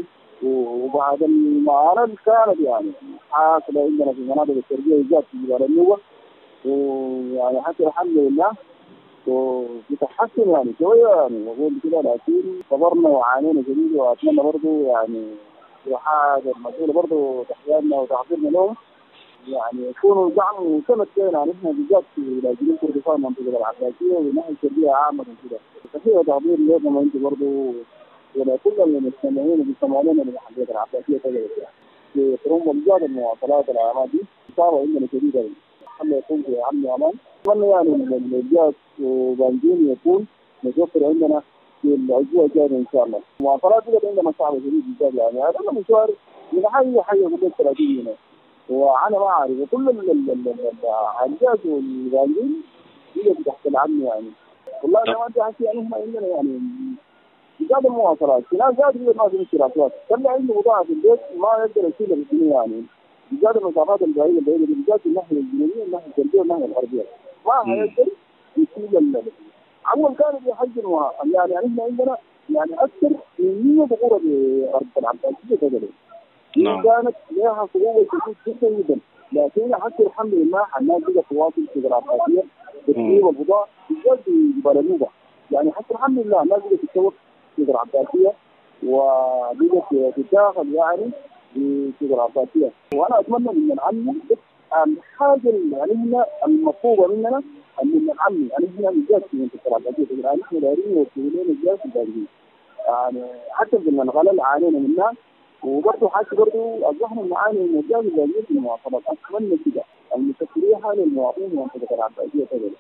وبعد المعارض كانت يعني حاصلة عندنا في مناطق الشرقية بالذات في جبال النوبة، ويعني حتى الحمد لله وبتحسن يعني شوية يعني أقول كده، لكن صبرنا وعانينا شديد، وأتمنى برضه يعني وحاجة المسؤولة برضه تحياتنا وتعطينا لهم يعني يكونوا دعم وسند كده يعني احنا بالذات في جنوب كردستان منطقة العباسية والناحية الشرقية عامة كده. كثير تعبير لكم انتم برضه ولكل المستمعين بيسمعوا لنا من حلقة العباسية كذا في تروم بالذات المواصلات العامة دي صاروا عندنا شديدة، خلي يكون في أمن وأمان. أتمنى يعني الجهات وبنزين يكون متوفر عندنا في الأسبوع الجاي إن شاء الله. المواصلات دي عندنا صعبة شديد بالذات يعني هذا مشوار من حي يقول 30 هنا، وأنا ما أعرف وكل الحاجات والبنزين هي تحت العمل يعني. والله ما أنت حكي يعني هم عندنا يعني زاد المواصلات، في ناس زاد ما في اشتراكات، كان عنده بضاعة في البيت ما يقدر يشيلها في الدنيا يعني. زاد المسافات البعيدة بالذات الناحية الجنوبية والناحية الشرقية والناحية الغربية ما يقدر يشيل. أول كانوا بيحجموا يعني احنا عندنا يعني أكثر من 100 بقورة بأرض العباسية كذا. كانت لها صعوبة جدا جدا، لكن حتى الحمد لله الناس بقت تواصل في العباسية تسليم البضاعة بالذات في جبال النوبة يعني. حتى الحمد لله الناس بقت تتسوق في العباسية وبقت تتداخل يعني في العباسية. وأنا أتمنى من العمل الحاجة يعني هنا المطلوبة مننا من العمل يعني هنا الجاز في منطقة العباسية يعني احنا دايرين وكلين الجاز دايرين يعني حتى من الغلال عانينا منها، وبرضه حتى برضه أصبحنا نعاني من الجاز دايرين في المواصلات. أتمنى كده المسؤولية للمواطنين في منطقة العباسية كذلك.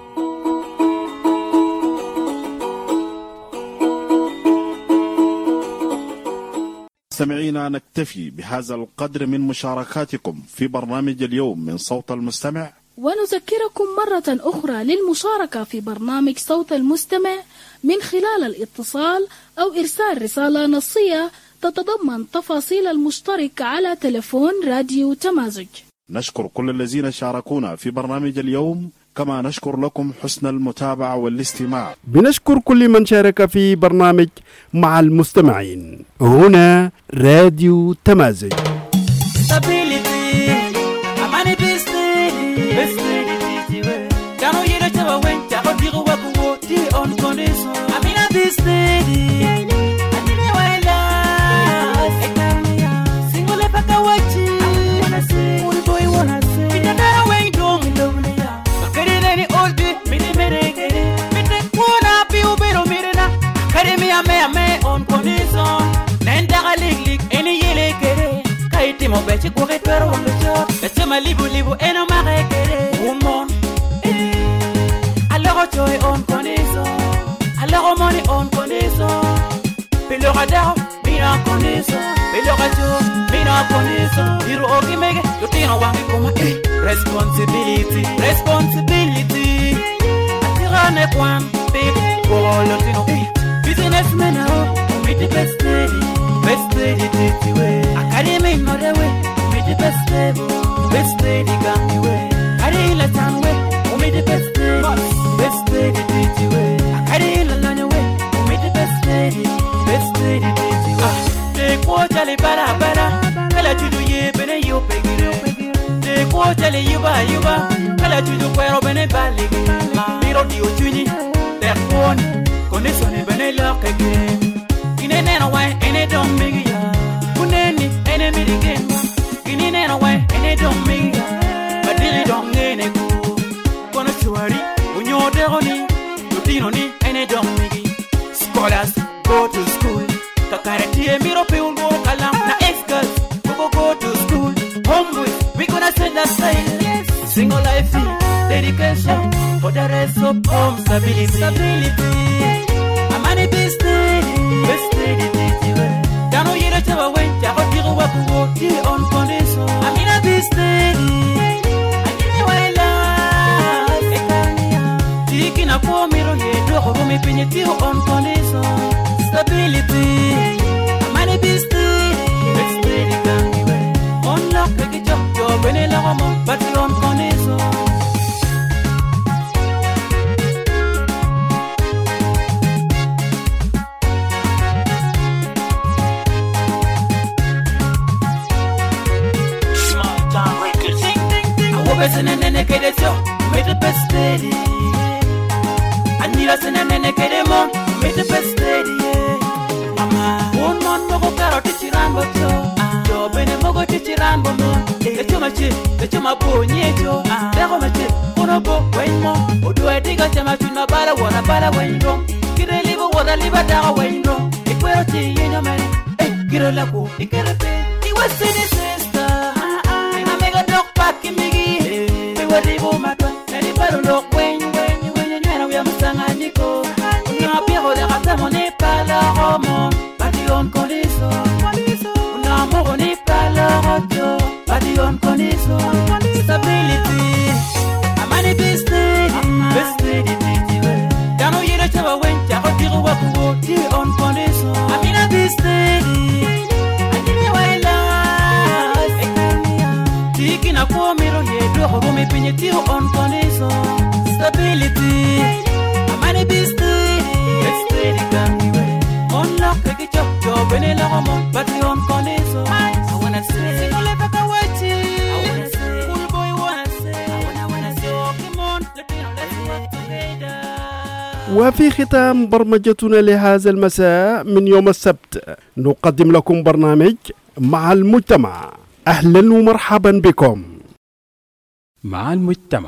مستمعينا نكتفي بهذا القدر من مشاركاتكم في برنامج اليوم من صوت المستمع، ونذكركم مرة أخرى للمشاركة في برنامج صوت المستمع من خلال الاتصال أو إرسال رسالة نصية تتضمن تفاصيل المشترك على تلفون راديو تمازج. نشكر كل الذين شاركونا في برنامج اليوم، كما نشكر لكم حسن المتابعة والاستماع. بنشكر كل من شارك في برنامج مع المستمعين. هنا راديو تمازج. Bechi kore pero wongo betema libu eno marekere umon alors joy on connaissant alors money on connaissant pelo radar mina connaissant pelo radio mina connaissant hiro okimege yotino wangi koma responsibility atirane kwan big bolo tino businessman with the best lady way academy no the way with the best lady got me way carila tan way with the best lady did you way carila lanya way with the best lady did you te quota le bara kala tudu ye bene yo pegire te quota le yuba kala tudu kwero bene balige miro di otuni te phone connexion bene lo kege inene no way ene don't make ya kuneni ene mirigema inene no way ene don't make ya badili don't ngene ku kono chuari unyode oni yotino ni ene don't make scholars go to school kakarati e miro pe ungo kalam na excels go to school homeboys we gonna send us yes. Single life dedication for the rest of home stability amani business best lady dano yira chaba wen chaba digo wa kugo ti on condition amina business anini waila ekania tikina po miro ye do ko mi pinye ti on condition stability amani business best lady can be on lock ke jo benela mo but on condition. with the best lady. Anila senene kedemo with the best lady. Mama, one man mogo karo tichirambo cho. Jo bene mogo tichirambo mo. The chuma ponyecho. Dego machi, uno bo wenmo. Odo ediga chama chuna bala wana bala wenro. Kire libo wana liba daga wenro. Ikwero chi yeno mene. Kiro lako, ikere pe. Iwa sini sister. Ina mega dog pack migi. Iwa libo matwa. Eri baro lok wenyo. Na pire de rata mon n'est pas la roman. Badion condiso. Un amour n'est pas la roto. Badion condiso. Stability. Amani business. Business. Dano yera chava wencha. Hotiro wakuwo. Badion condiso. Amina business. Anime waila. Tiki na pomero yedo. Home penye tiro on condiso. Stability. Amani business. Business. On lock the job. Job in a roman. Badion condiso. I wanna say. وفي ختام برمجتنا لهذا المساء من يوم السبت نقدم لكم برنامج مع المجتمع. أهلا ومرحبا بكم مع المجتمع.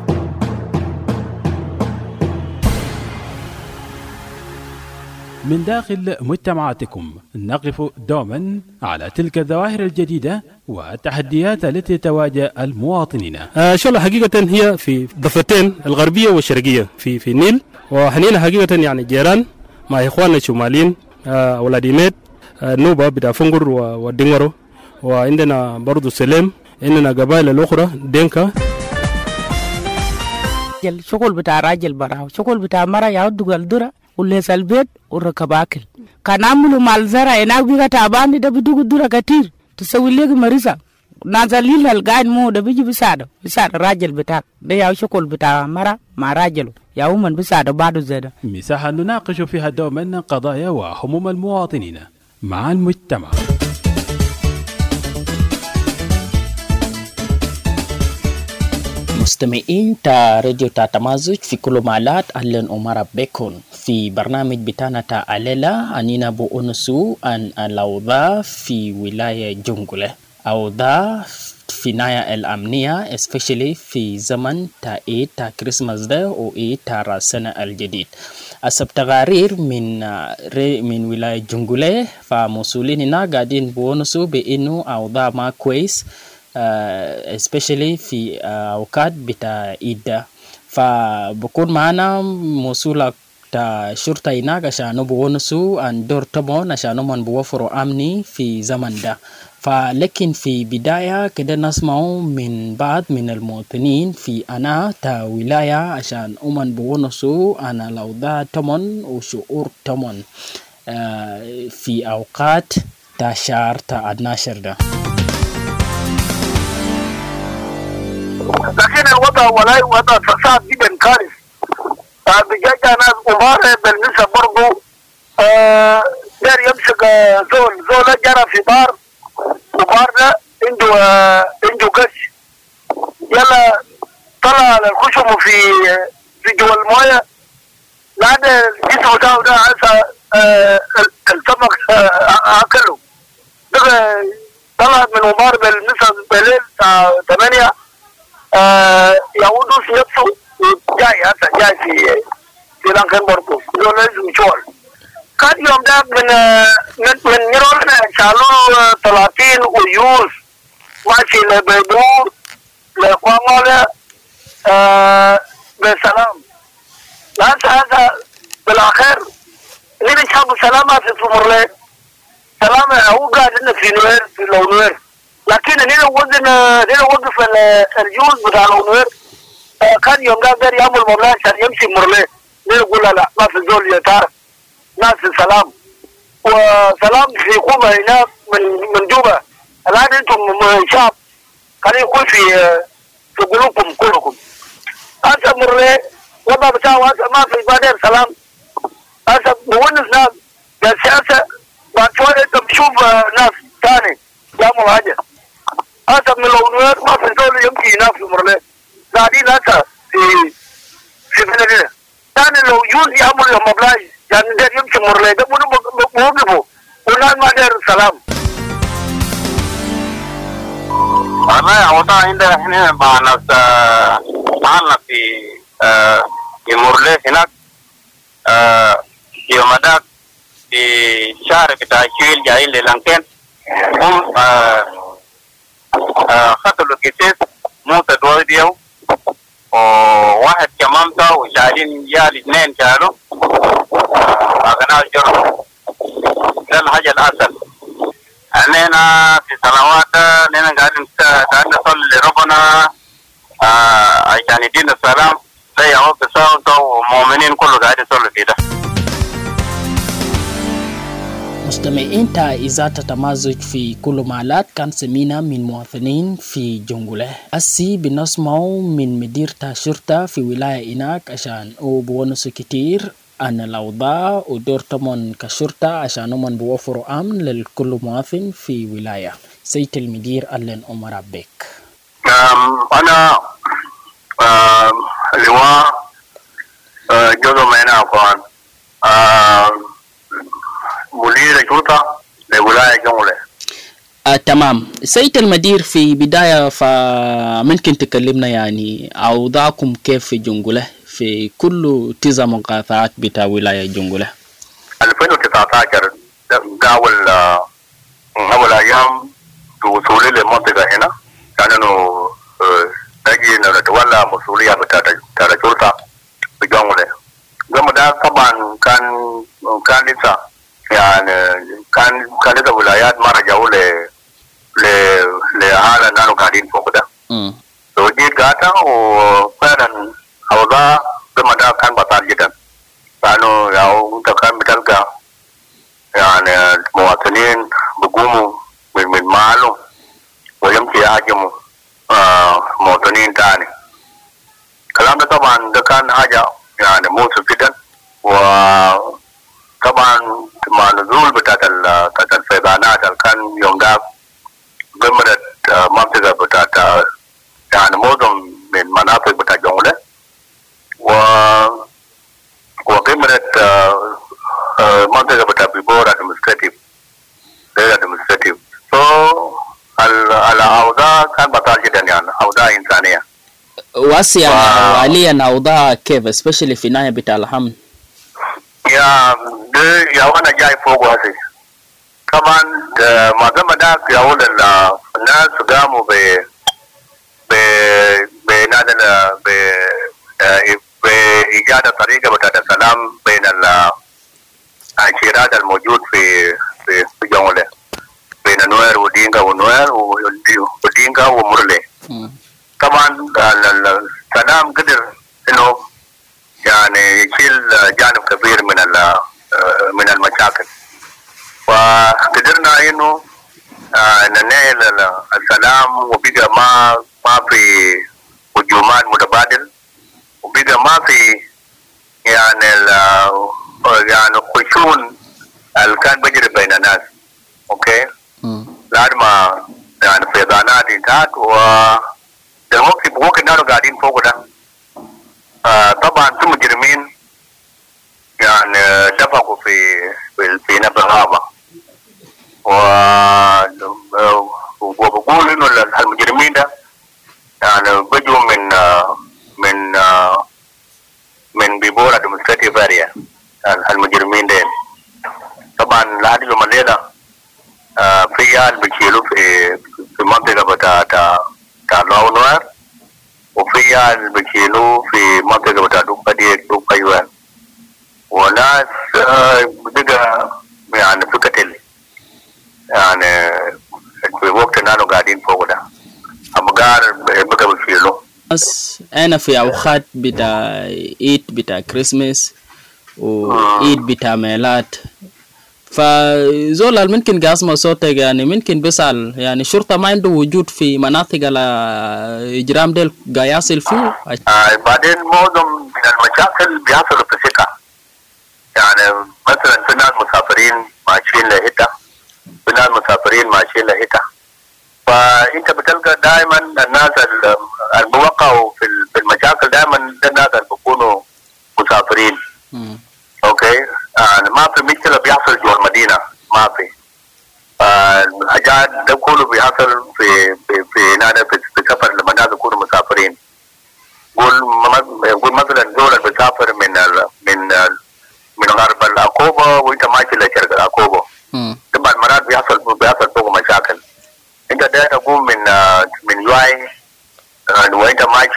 من داخل مجتمعاتكم نقف دوما على تلك الظواهر الجديدة والتحديات التي تواجه المواطنين. إن شاء الله حقيقة هي في ضفتين الغربية والشرقية في النيل، وحنينا حقيقة يعني جيران مع إخواننا الشماليين ولاديميت نوبة بتاع فنجر ودينغرو، وعندنا برضو سليم، عندنا قبائل الأخرى دينكا. شغل بتاع راجل براو، شغل بتاع مرة يعود الدرة وليس البيت وركب أكل. كان عملوا مال زرع هناك بيجا تعبان ده بدو الدرة كتير تسوي لك مريضة نازلين القاعد مو ده بيجي بساعده راجل بتاعك ده يعود شغل بتاع مرة مع راجله يا من بساعده بعده زيادة. مساحة نناقش فيها دوما قضايا وهموم المواطنين مع المجتمع. مستمعين تا راديو تا تمازج في كل مالات أهلا ومرحبا بكم في برنامج بتاعنا تا عليلا أنينا بونسو أن الأوضاع في ولاية جنجولة، أوضاع في ناحية الأمنية especially في زمن تا إيه تا كريسماس ده أو إيه تا السنة الجديد. حسب تقارير من ولاية جنجولة فمسؤولين هنا قاعدين بونسو بإنه أوضاع ما كويس especially في أوقات بتاع إيدا، فبكون معنا مسؤول شرطة هناك عشان بونسو عن دور طبعا عشان من بوفروا أمني في زمن ده. فلكن في بداية كده نسمعوا من بعض من المواطنين في أنا تا ولاية عشان من بونسو أنا الأوضاع طبعا وشعور طبعا في أوقات تا شهر تا 12 ده. لكن الوضع وضع صعب جدا كارث. بجاء ناس كبار بالنسبة برضو دار يمسك زول جرى في بار ده عنده قش يلا طلع على الخشم في جوا المويه لعد الجسم بتاعه ده عسى السمك اكله ده طلع من مبار بالنسبة بالليل الساعة 8 يعودوا سيبسوا جاي في لانكن برضو دول لازم شغل. كان يوم ده من يرون شالوا 30 ويوز ماشي لبيدور لقوامله بسلام. هذا بالاخر اللي بيشربوا سلامة في سمرلي سلامة هو قاعد في نوير في لونوير، لكن هنا وقف الجوز بتاع لونوير كان يوم قادر يعمل مرلاه عشان يمشي مرلاه. نقول لا ما في زول يتعرف ناس السلام وسلام في قومة هناك من جوبا. الآن أنتم شعب كان يقول في قلوبكم كلكم هذا مرلاه وضع بتاعه هذا ما في بادر سلام. هذا بونس ناس بالسياسة بعد شوية أنت بتشوف ناس ثاني يعمل حاجة. هذا من لونوير ما في زول يمشي هناك في مرلاه قاعدين هذا في عشان ندير يمشي مرلي ده بوقفوا والناس ما دير السلام. والله عوضة عندنا احنا معنا في مرلي هناك يوم هذاك في شهر بتاع شويل جايين للانكين هم خطلوا كتير موت دول ديو وواحد كمان تا وشايلين جال اثنين شالوا أغنى الجرم ده الحاجة الأسل. أننا في صلوات أننا قاعدين نصلي لربنا عشان يدينا السلام لا يعود بساوته ومؤمنين كله قاعد يصلي في ده. مستمعين تا إذاعة تمازج في كل مالات كان سمينا من مواطنين في جنجولة أسي بنسمعوا من مدير شرطة في ولاية إناك عشان بونسوا كتير عن الأوضاع ودور تمن كشرطة عشان هم بوفروا أمن لكل مواطن في ولاية. سيد المدير ألين عمر بيك. أنا لواء جزء من أفغان مدير الشرطة لولاية جنجولة. تمام. سيد المدير في بداية فممكن تكلمنا يعني أوضاعكم كيف في جنجولة في كل تزا مقاطعات بتاع ولاية جنجولة؟ 2019 ده أول أيام وصولي للمنطقة هنا كانوا نجي نتولى مسؤولية بتاع الشرطة في جنجولة. قبل ده طبعا كان لسه يعني كان لسه ولايات ما رجعوا لحالة نحن قاعدين فوق ده. وجيت قاعدة وفعلا أوضاع قبل ده كان بطال جدا. كانوا انت كان بتلقى يعني المواطنين بيقوموا من معلوم ويمشي يهاجموا مواطنين تاني. الكلام ده طبعا ده كان حاجة يعني مؤسف جدا. وطبعا مع نزول بتاعت الفيضانات اللي كان يوم ده قمرت منطقة بتاعت يعني معظم من مناطق بتاعت جنجولة وقمرت منطقة بتاعت بيبور administrative الأوضاع كان بطال جدا يعني أوضاع إنسانية. واسي يعني حاليا أوضاع كيف especially في ناحية بتاع الحمل؟ يا وانا جاي فوق واسي طبعا ما زال ده يقول الناس قاموا بإيجاد طريقة بتاعت السلام بين الانشراط الموجود في جنجولة بين نوير ودينغا ونوير ودينغا ومرلي. طبعا السلام قدر انه يعني يشيل جانب كبير من المشاكل وقدرنا انه ننهي السلام وبقى ما في هجومات متبادل وبقى ما في يعني خشون اللي كان بيجري بين الناس. اوكي بعد ما يعني فيضانات انتهت ودلوقتي بوقت نحن قاعدين فوق ده طبعا في مجرمين يعني دفقوا في نفس الغابة وبقول انه المجرمين ده يعني بيجوا من بيبور administrative area المجرمين ده. طبعا لحد يوم الليلة في عيال بيشيلوا في منطقة بتاع نوير وفي عيال بيشيلوا في منطقة بتاع دوكا يوان وناس بقى يعني في قتل يعني في وقت نحن قاعدين فوق ده أمقار بقى بيشيلوا. أنا في أوقات بتاع عيد بتاع كريسماس وعيد بتاع ميلاد فزول ممكن قاسم صوتك يعني ممكن بيسأل يعني شرطة ما عنده وجود في مناطق الإجرام ديل قياصل فيه. بعدين معظم من المشاكل بيحصلوا في ثقة يعني مثلا في ناس مسافرين ماشيين لهتا في ناس مسافرين ماشيين لهتا فأنت بتلقى دائما الناس الموقعوا في المشاكل دائما الناس اللي بيكونوا مسافرين. اوكي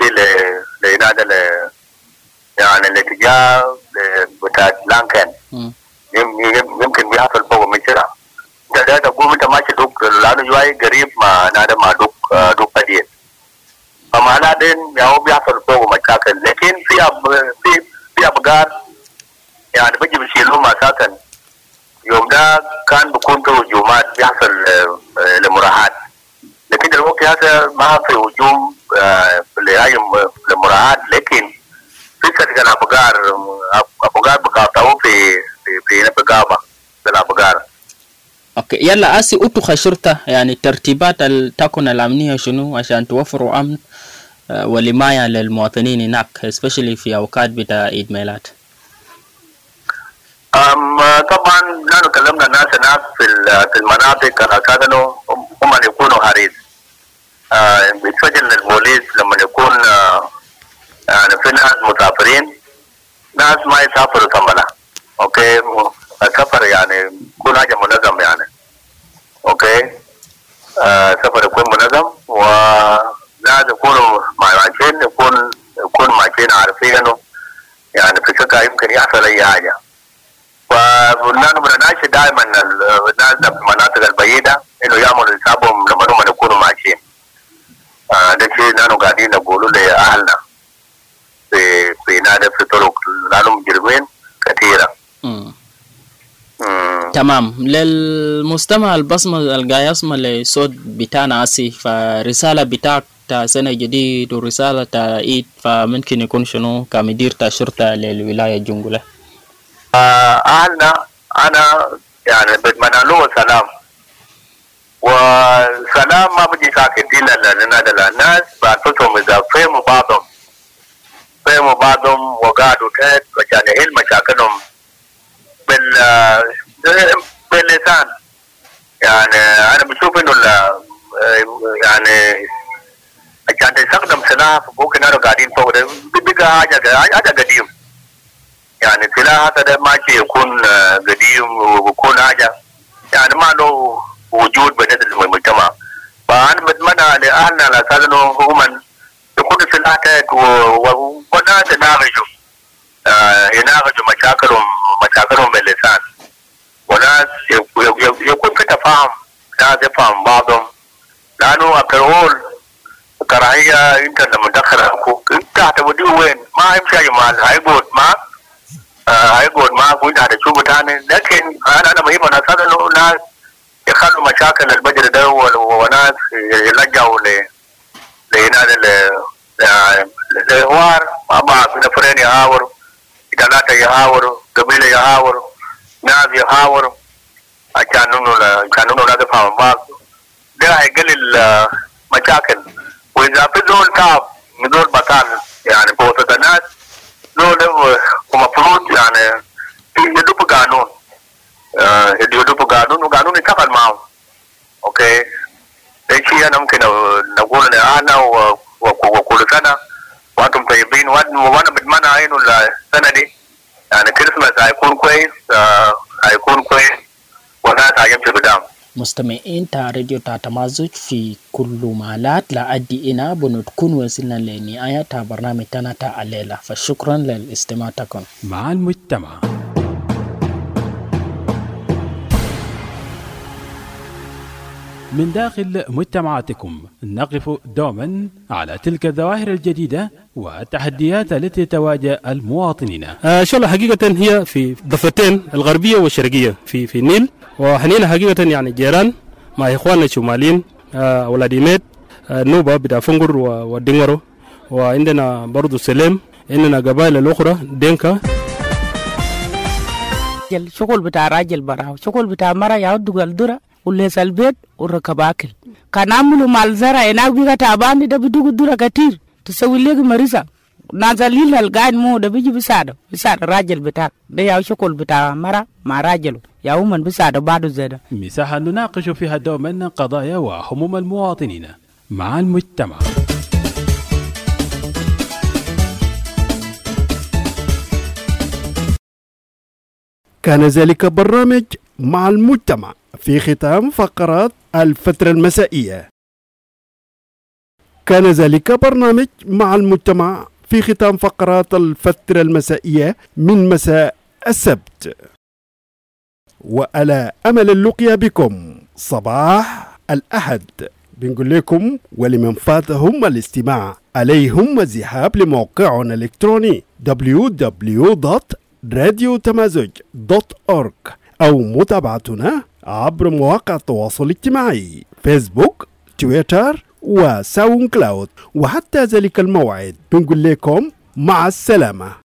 لنادى يعني الاتجاه بتاع لانكن يمكن بيحصل فوق مشرع ده تقول انت ماشي دوك لانه جواي قريب ما نادى مع دوك قديم فمعناه دين يعني بيحصل فوق مشاكل لكن في ابقار يعني بيجي بيشيلوهم اساسا يوم ده كان بيكون في هجومات بيحصل لمراهات لكن الوقت هذا ما في هجوم لمراهات لكن في كان ابقار بقاطعوا في بقابه الابقار. اوكي يلا اسي اتخذ شرطه يعني ترتيبات تكون الامنيه شنو عشان توفروا امن ولمايه للمواطنين هناك especially في اوقات بتاع عيد ميلاد. طبعا نحن كلمنا الناس هناك في المناطق اساسا هم يكونوا حريص بيتفجر البوليس لما يكون يعني في ناس مسافرين ناس ما يسافروا ثمنا اوكي السفر يعني يكون حاجه منظم يعني اوكي السفر يكون منظم وناس يكونوا ماشيين يكون ماشيين عارفين انه يعني في سكه يمكن يحصل اي حاجه فنحن بنناشد دائما الناس في المناطق البعيده انه يعملوا حسابهم لما هم يكونوا ماشيين ده شيء نحن قاعدين نقوله لاهلنا في نادي في طرق لانهم مجرمين كثيره. تمام للمستمع البصمة القاعد يسمع لصوت بتاعنا اسي فرسالة بتاعك تا سنة جديد ورسالة تا عيد فممكن يكون شنو كمدير تا شرطة للولاية جنجولة؟ أهلنا أنا يعني بتمنى له سلام وسلام ما بيجي ساكت إلا لنا الناس بأنفسهم إذا فهموا بعضهم وقعدوا تحت عشان يحل مشاكلهم باللسان يعني أنا بشوف إنه يعني عشان تستخدم سلاح ممكن أنا قاعدين فوق ده بيبقى حاجة قديم يعني سلاح هذا ماشي يكون قديم ويكون حاجة يعني ما له وجود بالنسبة للمجتمع فأنا بتمنى لأهلنا على أساس إنه هم يكونوا سلاح تحت والناس يناقشوا مشاكلهم باللسان وناس يكون في تفاهم ناس يفهم بعضهم لأنه أكرهول كراهية أنت لما تدخل أخوك أنت هتوديه وين ما يمشي يا جماعة هيقعد معك وأنت هتشوفه تاني لكن أنا مهم أنا أساس إنه ناس يخلوا مشاكل البجر ده وناس يلجأوا لحوار مع بعض نفرين يحاوروا ثلاثة يحاوروا قبيلة يحاوروا ناس يحاوروا عشان انه لا تفهم بعض ده هيقلل مشاكل واذا في دول تعب من دول بطال يعني بوسط الناس دول المفروض يعني يدوبوا قانون وقانون يتفق معهم اوكي شيء انا ممكن نقول لاهلنا وكل سنه وانتم طيبين وانا بتمنى انه السنه دي يعني كريسماس هيكون كويس والناس هيمشي قدام. مستمعين تا راديو تاتا مازوج في كل مالات لا أدي إنا بنتكون وصلنا لنهاية برنامج تانا تا الليلة فشكرا للاستماعتكم مع المجتمع. من داخل مجتمعاتكم نقف دوما على تلك الظواهر الجديدة والتحديات التي تواجه المواطنين. شغلة حقيقة هي في ضفتين الغربية والشرقية في النيل وحنينا حقيقة يعني جيران مع إخواننا الشماليين ولاديميت نوبة بتاع فنقر ودينغرو وعندنا برضو سليم عندنا قبائل الأخرى دينكا. شغل بتاع راجل براو شغل بتاع مرة يعود الدرة وليس البيت وركب أكل كان عملوا مع الزرع هناك بيجا تعبان ده بدوق الدرة كتير تسوي لك مريضة نازلين القاعد مو ده بيجي بيساعد راجل بتاعك ده يا شغل بتاع مرة مع راجله يا من بيساعد بعده زيادة. مساحة نناقش فيها دوما قضايا وهموم المواطنين مع المجتمع. كان ذلك برنامج مع المجتمع في ختام فقرات الفترة المسائية. كان ذلك برنامج مع المجتمع في ختام فقرات الفترة المسائية من مساء السبت، وعلى أمل اللقيا بكم صباح الأحد. بنقول لكم ولمن فاتهم الاستماع عليهم الذهاب لموقعنا الإلكتروني www.radiotamazoj.org أو متابعتنا عبر مواقع التواصل الاجتماعي فيسبوك، تويتر وساوند كلاود. وحتى ذلك الموعد بنقول لكم مع السلامة.